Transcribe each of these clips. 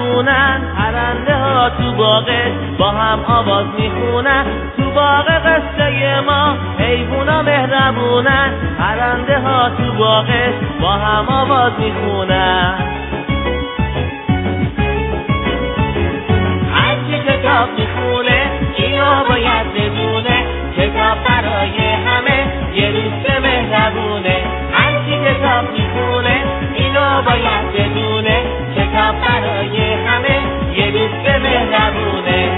مهربونن، پرنده ها تو باغش با هم آواز میخونن. تو باغ قصه ما حیوونا مهربونن، پرنده ها تو باغش با هم آواز میخونن. هر کی کتاب میخونه اینو باید بدونه، کتاب برای همه یه دوست مهربونه. هر کی کتاب میخونه اینو باید بدونه، کتاب برای همه یه دوست مهربونه.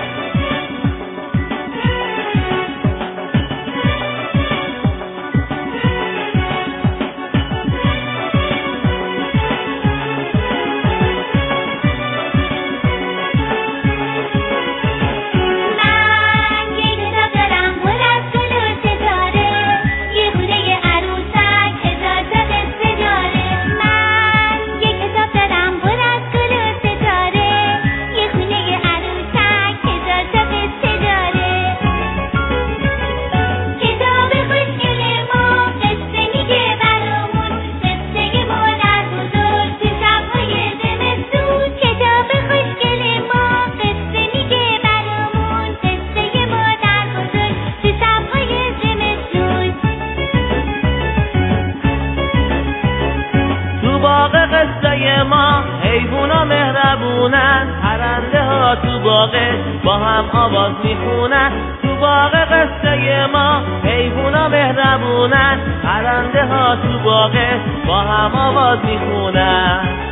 قصه ما حیوونا مهربونن، پرنده ها تو باغش با هم آواز میخونن. تو باغ قصه ما حیوونا مهربونن، پرنده ها تو باغش با هم آواز میخونن.